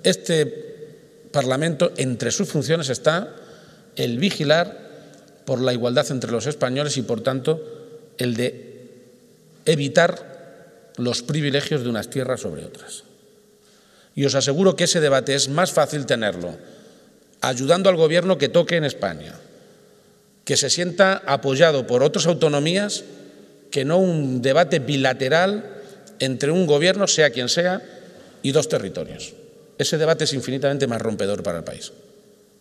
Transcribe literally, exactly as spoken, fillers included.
este Parlamento, entre sus funciones está el vigilar por la igualdad entre los españoles y, por tanto, el de evitar los privilegios de unas tierras sobre otras. Y os aseguro que ese debate es más fácil tenerlo ayudando al Gobierno que toque en España, que se sienta apoyado por otras autonomías, que no un debate bilateral entre un Gobierno, sea quien sea, y dos territorios. Ese debate es infinitamente más rompedor para el país.